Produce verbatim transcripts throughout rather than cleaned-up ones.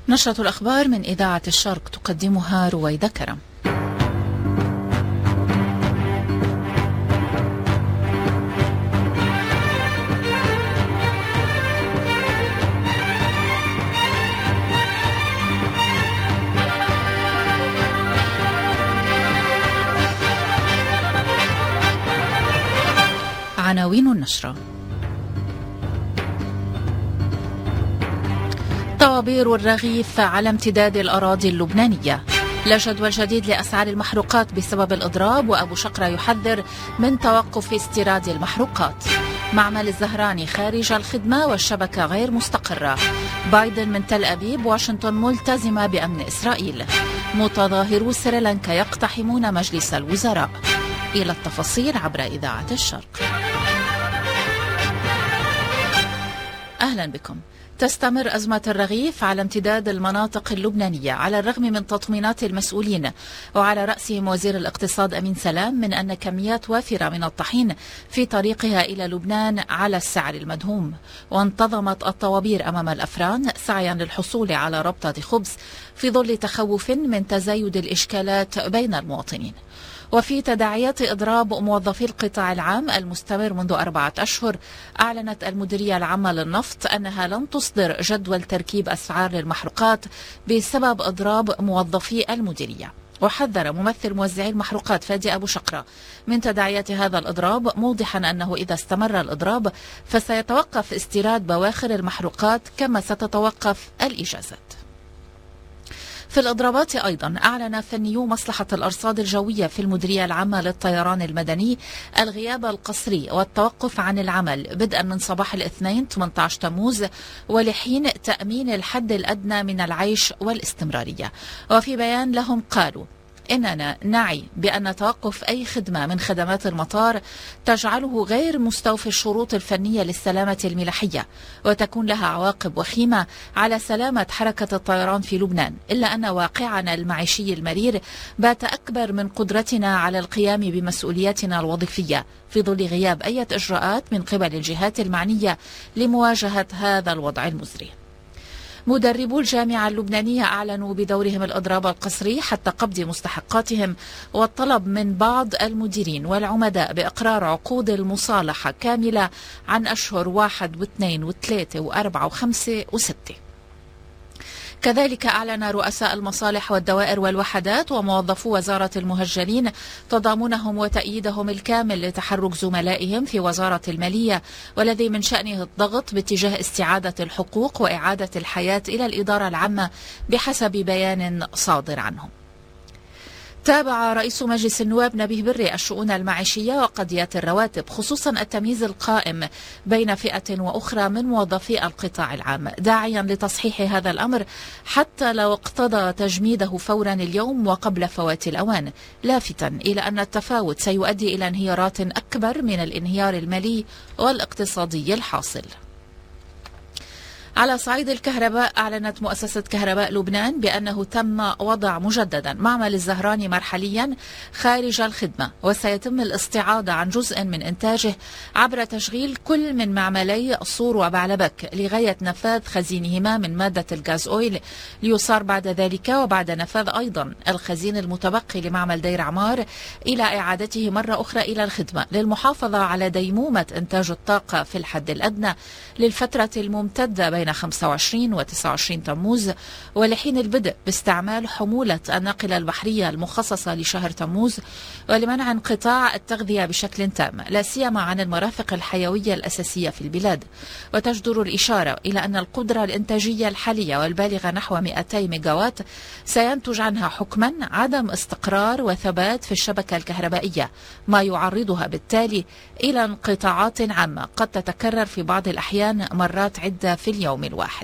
نشرة الأخبار من إذاعة الشرق تقدمها رويدة كرم. عناوين النشرة: طوابير الرغيف على امتداد الأراضي اللبنانية، لا جدول جديد لأسعار المحروقات بسبب الإضراب، وأبو شقرة يحذر من توقف استيراد المحروقات. معمل الزهراني خارج الخدمة والشبكة غير مستقرة. بايدن من تل أبيب، واشنطن ملتزمة بأمن إسرائيل. متظاهرو سريلانكا يقتحمون مجلس الوزراء. إلى التفاصيل عبر إذاعة الشرق. أهلا بكم. تستمر أزمة الرغيف على امتداد المناطق اللبنانية على الرغم من تطمينات المسؤولين، وعلى رأسهم وزير الاقتصاد أمين سلام، من أن كميات وافرة من الطحين في طريقها إلى لبنان على السعر المدهوم. وانتظمت الطوابير أمام الأفران سعيا للحصول على ربطة خبز في ظل تخوف من تزايد الإشكالات بين المواطنين. وفي تداعيات إضراب موظفي القطاع العام المستمر منذ أربعة أشهر، أعلنت المديرية العامة للنفط أنها لن تصدر جدول تركيب أسعار للمحروقات بسبب إضراب موظفي المديرية. وحذر ممثل موزعي المحروقات فادي أبو شقرة من تداعيات هذا الإضراب، موضحا أنه إذا استمر الإضراب فسيتوقف استيراد بواخر المحروقات كما ستتوقف الإجازات. في الإضرابات أيضا أعلن فنيو مصلحة الأرصاد الجوية في المديرية العامة للطيران المدني الغياب القسري والتوقف عن العمل بدءا من صباح الاثنين ثمانية عشر تموز، ولحين تأمين الحد الأدنى من العيش والاستمرارية. وفي بيان لهم قالوا: إننا نعي بأن توقف أي خدمة من خدمات المطار تجعله غير مستوفي الشروط الفنية للسلامة الملاحية، وتكون لها عواقب وخيمة على سلامة حركة الطيران في لبنان، إلا أن واقعنا المعيشي المرير بات أكبر من قدرتنا على القيام بمسؤولياتنا الوظيفية في ظل غياب أي إجراءات من قبل الجهات المعنية لمواجهة هذا الوضع المزري. مدربو الجامعة اللبنانية أعلنوا بدورهم الإضراب القسري حتى قبض مستحقاتهم، والطلب من بعض المديرين والعمداء بإقرار عقود المصالحة كاملة عن أشهر واحد واثنين وثلاثة وأربعة وخمسة وستة. كذلك أعلن رؤساء المصالح والدوائر والوحدات وموظفو وزارة المهجرين تضامنهم وتأييدهم الكامل لتحرك زملائهم في وزارة المالية، والذي من شأنه الضغط باتجاه استعادة الحقوق وإعادة الحياة إلى الإدارة العامة بحسب بيان صادر عنهم. تابع رئيس مجلس النواب نبيه بري الشؤون المعيشية وقضيات الرواتب، خصوصا التمييز القائم بين فئة وأخرى من موظفي القطاع العام، داعيا لتصحيح هذا الأمر حتى لو اقتضى تجميده فورا اليوم وقبل فوات الأوان، لافتا إلى أن التفاوت سيؤدي إلى انهيارات أكبر من الانهيار المالي والاقتصادي الحاصل. على صعيد الكهرباء، أعلنت مؤسسة كهرباء لبنان بأنه تم وضع مجددا معمل الزهراني مرحليا خارج الخدمة، وسيتم الاستعاضة عن جزء من إنتاجه عبر تشغيل كل من معملي صور وبعلبك لغاية نفاذ خزينهما من مادة الغاز أويل، ليصار بعد ذلك وبعد نفاذ أيضا الخزين المتبقي لمعمل دير عمار إلى إعادته مرة أخرى إلى الخدمة للمحافظة على ديمومة إنتاج الطاقة في الحد الأدنى للفترة الممتدة بين خمسة وعشرين و تسعة وعشرين تموز، ولحين البدء باستعمال حمولة الناقلة البحرية المخصصة لشهر تموز، ولمنع انقطاع التغذية بشكل تام لا سيما عن المرافق الحيوية الأساسية في البلاد. وتجدر الإشارة إلى أن القدرة الإنتاجية الحالية والبالغة نحو مئتي ميجاوات سينتج عنها حكما عدم استقرار وثبات في الشبكة الكهربائية، ما يعرضها بالتالي إلى انقطاعات عامة قد تتكرر في بعض الأحيان مرات عدة في اليوم الواحد.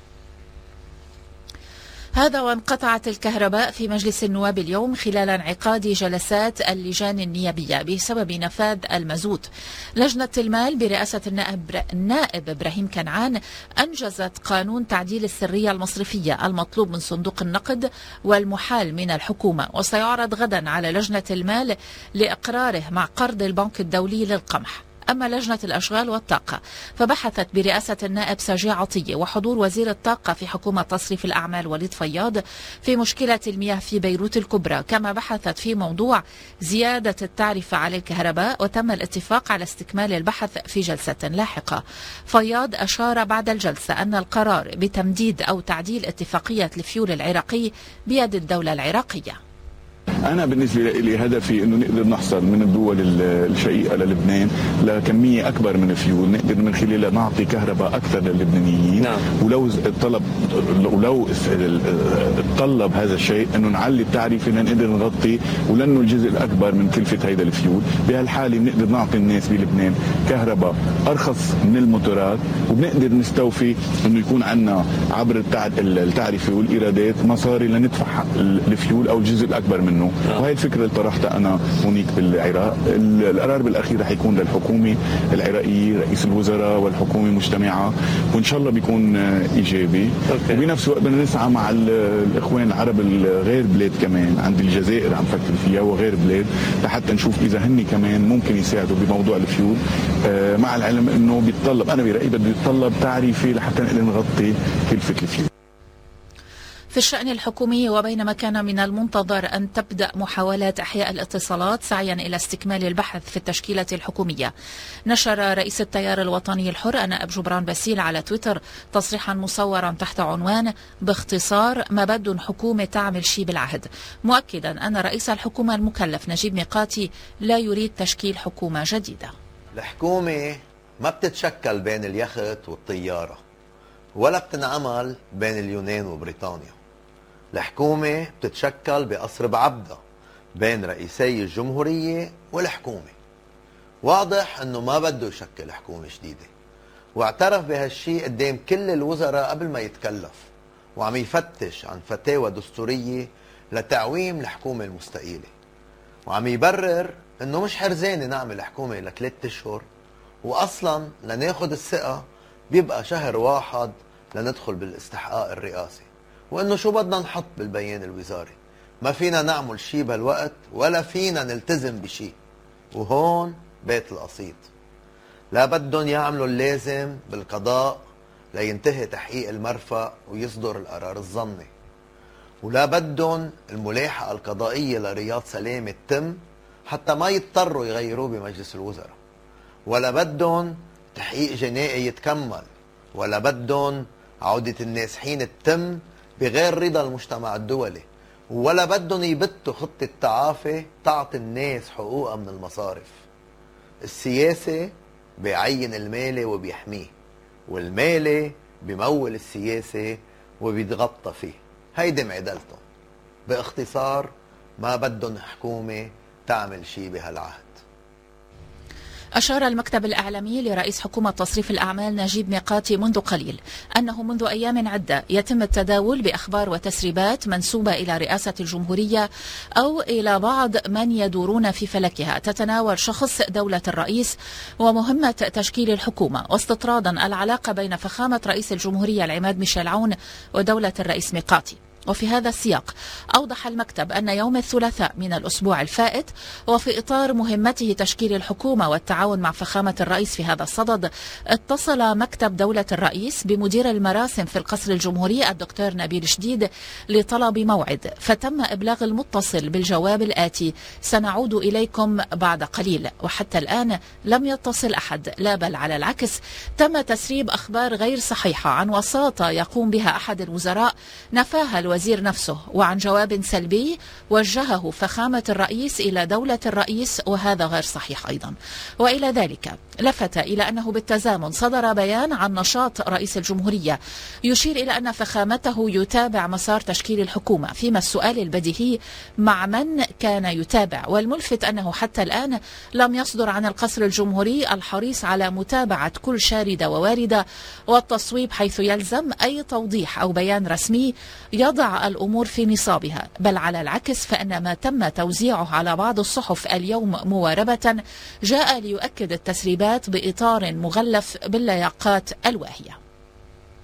هذا وانقطعت الكهرباء في مجلس النواب اليوم خلال انعقاد جلسات اللجان النيابية بسبب نفاذ المازوت. لجنة المال برئاسة النائب, النائب إبراهيم كنعان أنجزت قانون تعديل السرية المصرفية المطلوب من صندوق النقد والمحال من الحكومة، وسيعرض غدا على لجنة المال لإقراره مع قرض البنك الدولي للقمح. أما لجنة الأشغال والطاقة فبحثت برئاسة النائب ساجي عطية وحضور وزير الطاقة في حكومة تصريف الأعمال وليد فياض في مشكلة المياه في بيروت الكبرى، كما بحثت في موضوع زيادة التعرفة على الكهرباء، وتم الاتفاق على استكمال البحث في جلسة لاحقة. فياض أشار بعد الجلسة أن القرار بتمديد أو تعديل اتفاقية الفيول العراقي بيد الدولة العراقية. أنا بالنسبة لي هدفي إنه نقدر نحصل من الدول الشقيقة للبنان لكمية أكبر من الفيول، نقدر من خلالها نعطي كهرباء أكثر للبنانيين. نعم. ولو الطلب ولو تطلب هذا الشيء إنه نعلي التعريفة لنقدر نغطي ولأنه الجزء الأكبر من كلفة هيدا الفيول، بهالحالة بنقدر نعطي الناس بلبنان كهرباء أرخص من الموتورات، وبنقدر نستوفي إنه يكون عندنا عبر التعرفة والإيرادات مصاري لندفع الفيول أو الجزء الأكبر منه. وهي الفكرة اللي طرحتها أنا هونيك بالعراق. القرار بالأخير رح يكون للحكومة العراقية، رئيس الوزراء والحكومة مجتمعة، وإن شاء الله بيكون إيجابي. أوكي. وبنفس الوقت بدنا نسعى مع الإخوان العرب الغير بلاد كمان، عند الجزائر عم فكر فيها وغير بلاد، لحتى نشوف إذا هن كمان ممكن يساعدوا بموضوع الفيول، مع العلم إنه بيتطلب، أنا برأيي بده يتطلب تعريفي لحتى نقدر نغطي كلفة الفيول. في الشأن الحكومي، وبينما كان من المنتظر أن تبدأ محاولات إحياء الاتصالات سعيا إلى استكمال البحث في التشكيلة الحكومية، نشر رئيس التيار الوطني الحر النائب جبران باسيل على تويتر تصريحا مصورا تحت عنوان باختصار ما بدن حكومة تعمل شي بالعهد، مؤكدا أن رئيس الحكومة المكلف نجيب ميقاتي لا يريد تشكيل حكومة جديدة. الحكومة ما بتتشكل بين اليخت والطيارة، ولا بتنعمل بين اليونان وبريطانيا. الحكومة بتتشكل بقصر بعبدة بين رئيسي الجمهورية والحكومة. واضح انه ما بده يشكل حكومة جديدة، واعترف بهالشي قدام كل الوزراء قبل ما يتكلف، وعم يفتش عن فتاوى دستورية لتعويم الحكومة المستقيلة، وعم يبرر انه مش حرزانة نعمل حكومة لثلاث اشهر، واصلا لناخد الثقة بيبقى شهر واحد لندخل بالاستحقاق الرئاسي، وانه شو بدنا نحط بالبيان الوزاري، ما فينا نعمل شيء بهالوقت ولا فينا نلتزم بشيء. وهون بيت القصيد، لا بدهم يعملوا اللازم بالقضاء لينتهي تحقيق المرفأ ويصدر القرار الظني، ولا بدهم الملاحقة القضائية لرياض سلامة تتم حتى ما يضطروا يغيروه بمجلس الوزراء، ولا بدهم تحقيق جنائي يتكمل، ولا بدهم عودة النازحين تتم بغير رضا المجتمع الدولي، ولا بدهم يبتوا خطة تعافي تعطي الناس حقوقها من المصارف. السياسة بيعين المالي وبيحميه، والمالي بيمول السياسة وبيتغطى فيه. هيدي معدلتهم. باختصار ما بدهم حكومة تعمل شيء بهالعهد. أشار المكتب الإعلامي لرئيس حكومة تصريف الأعمال نجيب ميقاتي منذ قليل أنه منذ أيام عدة يتم التداول بأخبار وتسريبات منسوبة إلى رئاسة الجمهورية أو إلى بعض من يدورون في فلكها تتناول شخص دولة الرئيس ومهمة تشكيل الحكومة، واستطرادا العلاقة بين فخامة رئيس الجمهورية العماد ميشيل عون ودولة الرئيس ميقاتي. وفي هذا السياق أوضح المكتب أن يوم الثلاثاء من الأسبوع الفائت، وفي إطار مهمته تشكيل الحكومة والتعاون مع فخامة الرئيس في هذا الصدد، اتصل مكتب دولة الرئيس بمدير المراسم في القصر الجمهوري الدكتور نبيل شديد لطلب موعد، فتم إبلاغ المتصل بالجواب الآتي: سنعود إليكم بعد قليل. وحتى الآن لم يتصل أحد، لا بل على العكس تم تسريب أخبار غير صحيحة عن وساطة يقوم بها أحد الوزراء نفاها الوزير نفسه، وعن جواب سلبي وجهه فخامة الرئيس إلى دولة الرئيس، وهذا غير صحيح أيضا. وإلى ذلك لفت إلى أنه بالتزامن صدر بيان عن نشاط رئيس الجمهورية يشير إلى أن فخامته يتابع مسار تشكيل الحكومة، فيما السؤال البديهي مع من كان يتابع، والملفت أنه حتى الآن لم يصدر عن القصر الجمهوري الحريص على متابعة كل شاردة وواردة والتصويب حيث يلزم أي توضيح أو بيان رسمي يضع الأمور في نصابها، بل على العكس فإن ما تم توزيعه على بعض الصحف اليوم مواربة جاء ليؤكد التسريبات بإطار مغلف باللياقات الواهية.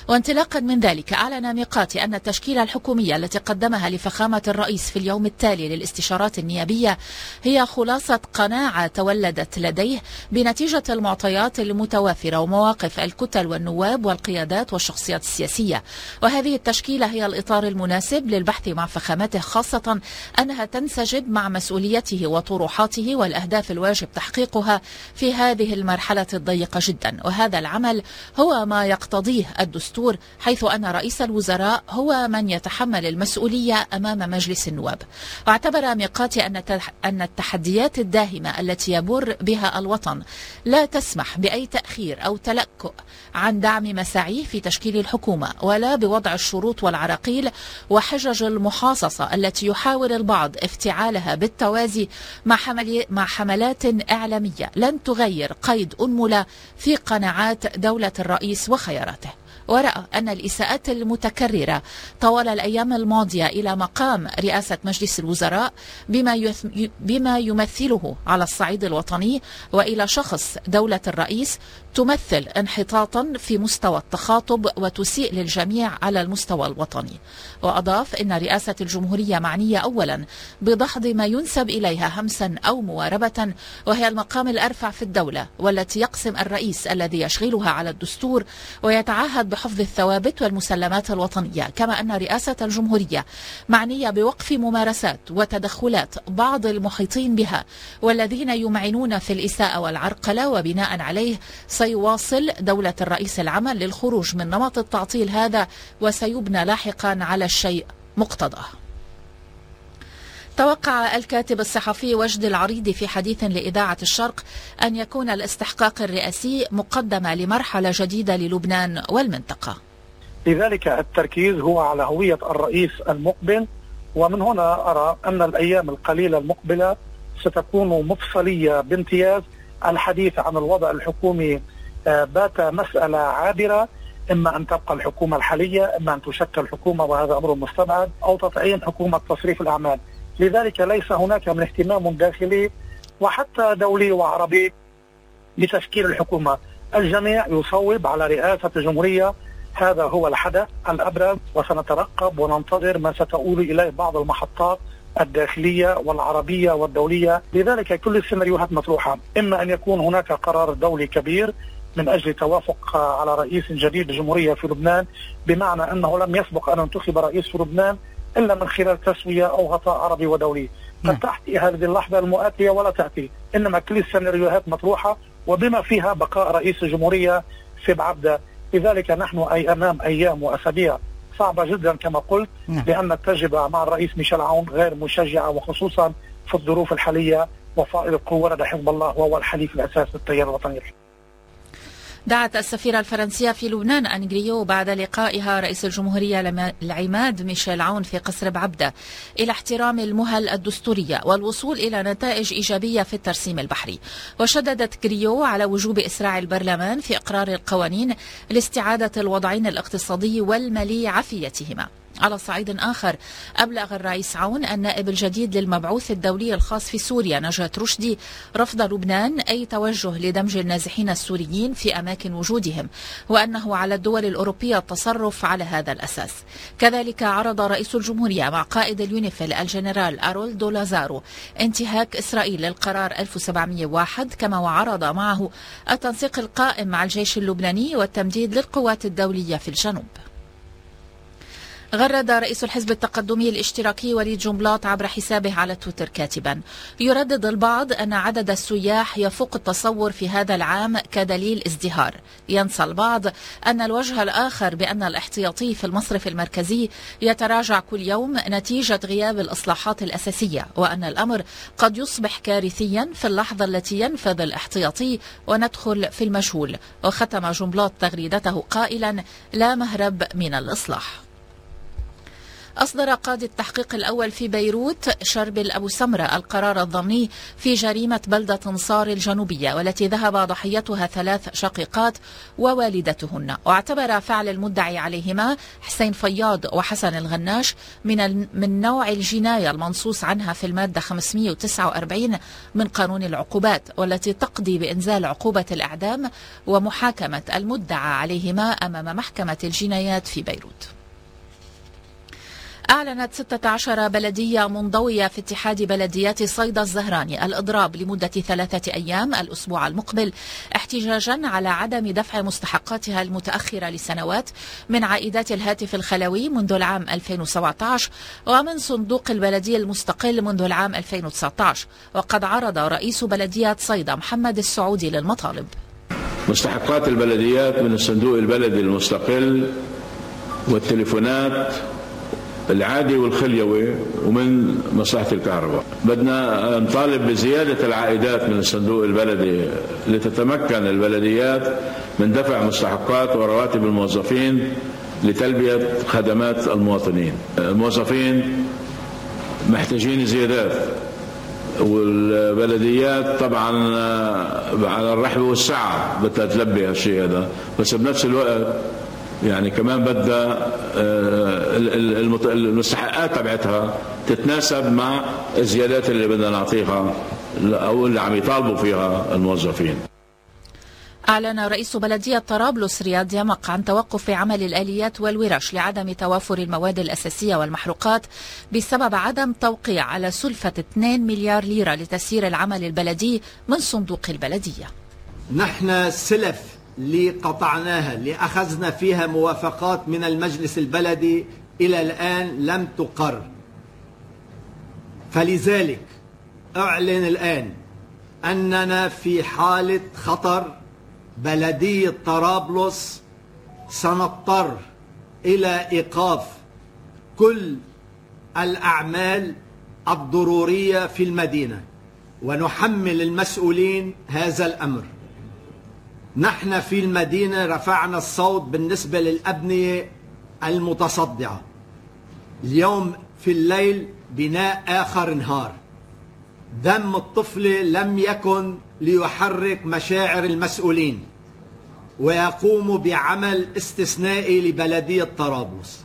وانطلاقا من ذلك أعلن ميقاتي أن التشكيلة الحكومية التي قدمها لفخامة الرئيس في اليوم التالي للاستشارات النيابية هي خلاصة قناعة تولدت لديه بنتيجة المعطيات المتوافرة ومواقف الكتل والنواب والقيادات والشخصيات السياسية. وهذه التشكيلة هي الإطار المناسب للبحث مع فخامته، خاصة أنها تنسجم مع مسؤوليته وطروحاته والأهداف الواجب تحقيقها في هذه المرحلة الضيقة جدا. وهذا العمل هو ما يقتضيه الدستور، حيث أن رئيس الوزراء هو من يتحمل المسؤولية أمام مجلس النواب. واعتبر ميقاتي أن التحديات الداهمة التي يمر بها الوطن لا تسمح بأي تأخير أو تلكؤ عن دعم مساعيه في تشكيل الحكومة، ولا بوضع الشروط والعراقيل وحجج المحاصصة التي يحاول البعض افتعالها بالتوازي مع, حمل مع حملات إعلامية لن تغير قيد أنملة في قناعات دولة الرئيس وخياراته. ورأى أن الإساءات المتكررة طوال الأيام الماضية إلى مقام رئاسة مجلس الوزراء بما بما يمثله على الصعيد الوطني وإلى شخص دولة الرئيس تمثل انحطاطا في مستوى التخاطب وتسيء للجميع على المستوى الوطني. وأضاف أن رئاسة الجمهورية معنية أولا بدحض ما ينسب إليها همسا أو مواربة، وهي المقام الأرفع في الدولة والتي يقسم الرئيس الذي يشغلها على الدستور ويتعهد بحفظ الثوابت والمسلمات الوطنية. كما أن رئاسة الجمهورية معنية بوقف ممارسات وتدخلات بعض المحيطين بها والذين يمعنون في الإساءة والعرقلة، وبناء عليه سيواصل دولة الرئيس العمل للخروج من نمط التعطيل هذا، وسيبنى لاحقا على الشيء مقتضاه. توقع الكاتب الصحفي وجد العريضي في حديث لإذاعة الشرق أن يكون الاستحقاق الرئاسي مقدمة لمرحلة جديدة للبنان والمنطقة. لذلك التركيز هو على هوية الرئيس المقبل، ومن هنا أرى أن الأيام القليلة المقبلة ستكون مفصلية بامتياز. الحديث عن الوضع الحكومي بات مسألة عابرة، إما أن تبقى الحكومة الحالية، إما أن تشكل حكومة وهذا أمر مستبعد، أو تتعين حكومة تصريف الأعمال. لذلك ليس هناك من اهتمام داخلي وحتى دولي وعربي بتشكيل الحكومة. الجميع يصوب على رئاسة الجمهورية، هذا هو الحدث الأبرز، وسنترقب وننتظر ما ستؤول إليه بعض المحطات الداخلية والعربية والدولية. لذلك كل السيناريوهات مطروحة، إما أن يكون هناك قرار دولي كبير من أجل توافق على رئيس جديد للجمهورية في لبنان، بمعنى أنه لم يسبق أن ينتخب رئيس في لبنان إلا من خلال تسوية أو غطاء عربي ودولي. قد تأتي هذه اللحظة المؤاتية ولا تأتي، إنما كل السيناريوهات مطروحة، وبما فيها بقاء رئيس الجمهورية في بعبدة. لذلك نحن أي أمام أيام وأسابيع صعبة جدا كما قلت، لأن التجربة مع الرئيس ميشيل عون غير مشجعة، وخصوصا في الظروف الحالية، وفائض القوة لدى حزب الله وهو الحليف الأساسي للتيار الوطني. دعت السفيرة الفرنسية في لبنان أن غريو بعد لقائها رئيس الجمهورية العماد ميشيل عون في قصر بعبدة إلى احترام المهل الدستورية والوصول إلى نتائج إيجابية في الترسيم البحري. وشددت غريو على وجوب إسراع البرلمان في إقرار القوانين لاستعادة الوضعين الاقتصادي والمالي عافيتهما. على صعيد آخر، أبلغ الرئيس عون النائب الجديد للمبعوث الدولي الخاص في سوريا نجاة رشدي رفض لبنان أي توجه لدمج النازحين السوريين في أماكن وجودهم، وأنه على الدول الأوروبية التصرف على هذا الأساس. كذلك عرض رئيس الجمهورية مع قائد اليونيفيل الجنرال أرولدو لازارو انتهاك إسرائيل للقرار ألف وسبعمئة وواحد، كما وعرض معه التنسيق القائم مع الجيش اللبناني والتمديد للقوات الدولية في الجنوب. غرد رئيس الحزب التقدمي الاشتراكي وليد جنبلاط عبر حسابه على تويتر كاتبا: يردد البعض أن عدد السياح يفوق التصور في هذا العام كدليل ازدهار. ينسى البعض أن الوجه الآخر بأن الاحتياطي في المصرف المركزي يتراجع كل يوم نتيجة غياب الإصلاحات الأساسية، وأن الأمر قد يصبح كارثيا في اللحظة التي ينفذ الاحتياطي وندخل في المجهول. وختم جنبلاط تغريدته قائلا: لا مهرب من الإصلاح. أصدر قاضي التحقيق الأول في بيروت شربل أبو سمرة القرار الضمني في جريمة بلدة نصار الجنوبية والتي ذهب ضحيتها ثلاث شقيقات ووالدتهن، واعتبر فعل المدعي عليهما حسين فياض وحسن الغناش من من نوع الجناية المنصوص عنها في المادة خمسمئة وتسعة وأربعين من قانون العقوبات، والتي تقضي بإنزال عقوبة الإعدام ومحاكمة المدعى عليهما أمام محكمة الجنايات في بيروت. أعلنت ستة عشر بلدية منضوية في اتحاد بلديات صيدا الزهراني الإضراب لمدة ثلاثة أيام الأسبوع المقبل احتجاجا على عدم دفع مستحقاتها المتأخرة لسنوات من عائدات الهاتف الخلوي منذ العام ألفين وسبعة عشر ومن صندوق البلدية المستقل منذ العام ألفين وتسعة عشر. وقد عرض رئيس بلدية صيدا محمد السعودي للمطالب. مستحقات البلديات من الصندوق البلدي المستقل والتليفونات العادي والخليوي ومن مصلحة الكهرباء. بدنا نطالب بزيادة العائدات من الصندوق البلدي لتتمكن البلديات من دفع مستحقات ورواتب الموظفين لتلبية خدمات المواطنين. الموظفين محتاجين زيادات، والبلديات طبعا على الرحب والسعة بدها تلبي هالشيء هذا، بس بنفس الوقت يعني كمان بدها المستحقات تبعتها تتناسب مع الزيادات اللي بدنا نعطيها او اللي عم يطالبوا فيها الموظفين. أعلن رئيس بلدية طرابلس رياض يمق عن توقف عمل الآليات والورش لعدم توافر المواد الأساسية والمحروقات بسبب عدم توقيع على سلفة اثنين مليار ليرة لتسيير العمل البلدي من صندوق البلدية. نحن السلف اللي قطعناها اللي أخذنا فيها موافقات من المجلس البلدي إلى الآن لم تقر، فلذلك أعلن الآن أننا في حالة خطر. بلدية طرابلس سنضطر إلى إيقاف كل الأعمال الضرورية في المدينة ونحمل المسؤولين هذا الأمر. نحن في المدينة رفعنا الصوت بالنسبة للأبنية المتصدعة. اليوم في الليل بناء آخر نهار. دم الطفلة لم يكن ليحرك مشاعر المسؤولين، ويقوموا بعمل استثنائي لبلدية طرابلس.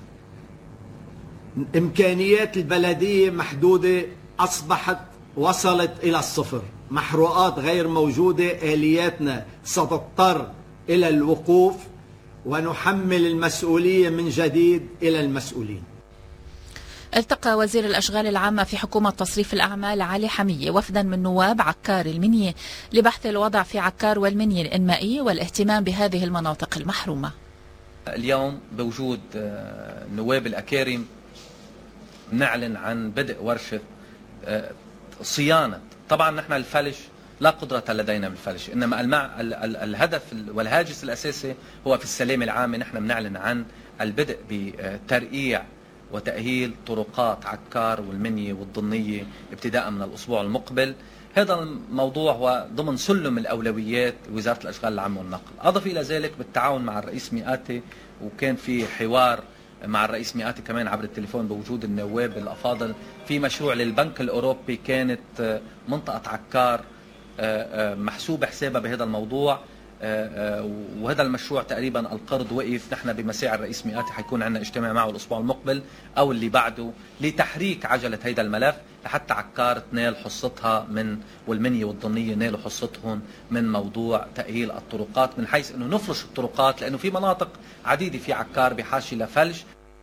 إمكانيات البلدية محدودة، أصبحت وصلت إلى الصفر، محروقات غير موجودة، آلياتنا ستضطر إلى الوقوف ونحمل المسؤولية من جديد إلى المسؤولين. التقى وزير الأشغال العامة في حكومة تصريف الأعمال علي حمية وفدا من نواب عكار المنية لبحث الوضع في عكار والمنية الإنمائي والاهتمام بهذه المناطق المحرومة. اليوم بوجود نواب الأكارم نعلن عن بدء ورشة صيانة. طبعا نحن الفلش لا قدرة لدينا بالفلش، إنما المع... الهدف والهاجس الأساسي هو في السلامة العامة. نحن بنعلن عن البدء بترقيع وتأهيل طرقات عكار والمنية والضنية ابتداء من الأسبوع المقبل. هذا الموضوع هو ضمن سلم الأولويات وزارة الأشغال العامة والنقل. أضف إلى ذلك بالتعاون مع الرئيس مئاتي، وكان في حوار مع الرئيس مئاتي كمان عبر التليفون بوجود النواب الأفاضل، في مشروع للبنك الأوروبي كانت منطقة عكار محسوب حسابها بهذا الموضوع، وهذا المشروع تقريبا القرض وقف. نحن بمساعي الرئيس مئاتي حيكون عندنا اجتماع معه الأسبوع المقبل أو اللي بعده لتحريك عجلة هذا الملف لحتى عكار تنال حصتها من والمنية والضنية نالوا حصتهم من موضوع تأهيل الطرقات، من حيث أنه نفرش الطرقات، لأنه في مناطق عديدة في عكار بحاجة لفلج.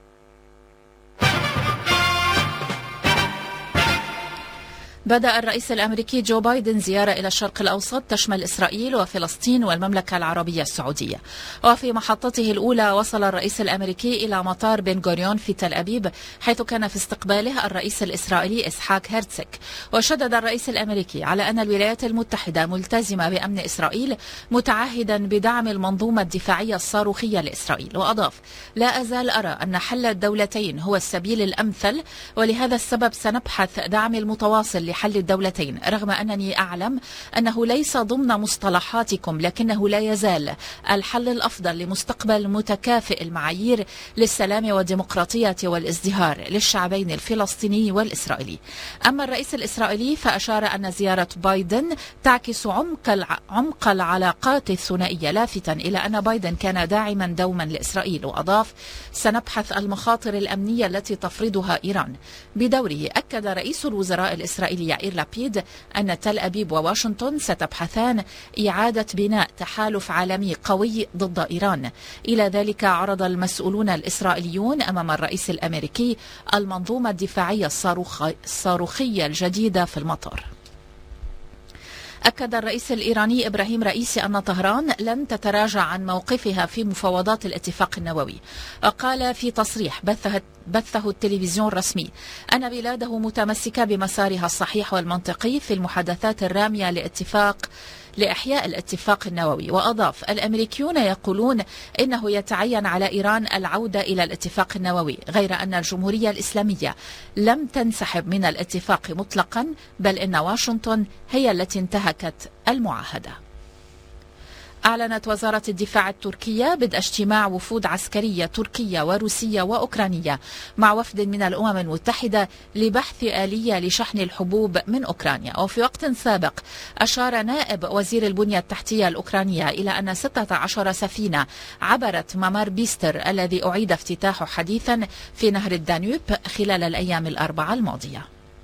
بدأ الرئيس الأمريكي جو بايدن زيارة إلى الشرق الأوسط تشمل إسرائيل وفلسطين والمملكة العربية السعودية. وفي محطته الأولى وصل الرئيس الأمريكي إلى مطار بن غوريون في تل أبيب، حيث كان في استقباله الرئيس الإسرائيلي إسحاق هرتزك. وشدد الرئيس الأمريكي على أن الولايات المتحدة ملتزمة بأمن إسرائيل، متعهدا بدعم المنظومة الدفاعية الصاروخية لإسرائيل. وأضاف: لا أزال أرى أن حل الدولتين هو السبيل الأمثل، ولهذا السبب سنبحث دعم المتواصل لحل الدولتين، رغم أنني أعلم أنه ليس ضمن مصطلحاتكم، لكنه لا يزال الحل الأفضل لمستقبل متكافئ المعايير للسلام والديمقراطية والازدهار للشعبين الفلسطيني والإسرائيلي. أما الرئيس الإسرائيلي فأشار أن زيارة بايدن تعكس عمق عمق العلاقات الثنائية، لافتا إلى أن بايدن كان داعما دوما لإسرائيل، وأضاف: سنبحث المخاطر الأمنية التي تفرضها إيران. بدوره أكد رئيس الوزراء الإسرائيلي يائير لابيد أن تل أبيب وواشنطن ستبحثان إعادة بناء تحالف عالمي قوي ضد إيران. إلى ذلك عرض المسؤولون الإسرائيليون أمام الرئيس الأمريكي المنظومة الدفاعية الصاروخية الجديدة في المطار. أكد الرئيس الإيراني إبراهيم رئيسي أن طهران لن تتراجع عن موقفها في مفاوضات الاتفاق النووي، وقال في تصريح بثه, بثه التلفزيون الرسمي أن بلاده متمسكة بمسارها الصحيح والمنطقي في المحادثات الرامية لاتفاق لإحياء الاتفاق النووي. وأضاف: الأمريكيون يقولون إنه يتعين على إيران العودة إلى الاتفاق النووي، غير أن الجمهورية الإسلامية لم تنسحب من الاتفاق مطلقا، بل إن واشنطن هي التي انتهكت المعاهدة. أعلنت وزارة الدفاع التركية بدء اجتماع وفود عسكرية تركية وروسية وأوكرانية مع وفد من الأمم المتحدة لبحث آلية لشحن الحبوب من أوكرانيا. وفي وقت سابق أشار نائب وزير البنية التحتية الأوكرانية إلى أن ستة عشر سفينة عبرت ممر بيستر الذي أعيد افتتاحه حديثا في نهر الدانوب خلال الأيام الأربعة الماضية.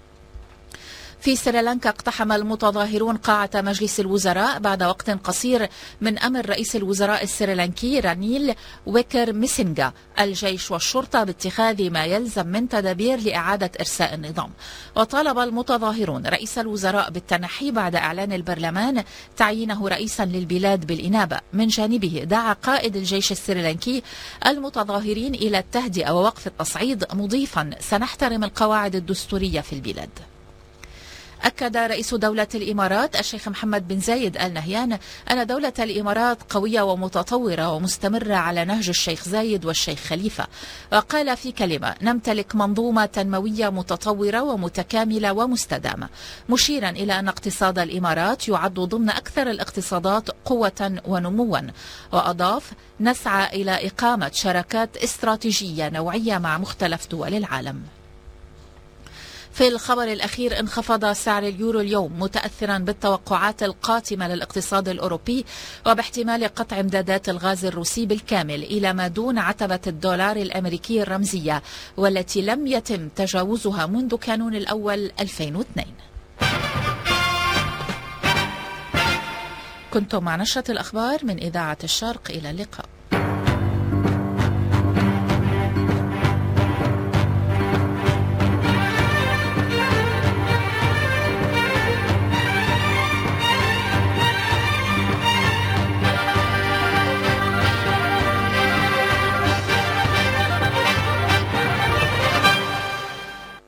في سريلانكا اقتحم المتظاهرون قاعة مجلس الوزراء بعد وقت قصير من أمر رئيس الوزراء السريلانكي رانيل ويكرمسينغا الجيش والشرطة باتخاذ ما يلزم من تدابير لإعادة إرساء النظام. وطالب المتظاهرون رئيس الوزراء بالتنحي بعد إعلان البرلمان تعيينه رئيسا للبلاد بالإنابة. من جانبه دعا قائد الجيش السريلانكي المتظاهرين إلى التهدئة ووقف التصعيد، مضيفا: سنحترم القواعد الدستورية في البلاد. أكد رئيس دولة الإمارات الشيخ محمد بن زايد آل نهيان أن دولة الإمارات قوية ومتطورة ومستمرة على نهج الشيخ زايد والشيخ خليفة. وقال في كلمة: نمتلك منظومة تنموية متطورة ومتكاملة ومستدامة، مشيرا إلى أن اقتصاد الإمارات يعد ضمن أكثر الاقتصادات قوة ونموا. وأضاف: نسعى إلى إقامة شراكات استراتيجية نوعية مع مختلف دول العالم. في الخبر الأخير، انخفض سعر اليورو اليوم متأثرا بالتوقعات القاتمة للاقتصاد الأوروبي وباحتمال قطع إمدادات الغاز الروسي بالكامل إلى ما دون عتبة الدولار الأمريكي الرمزية، والتي لم يتم تجاوزها منذ كانون الأول ألفين واثنين. كنتم مع نشرة الأخبار من إذاعة الشرق، إلى اللقاء.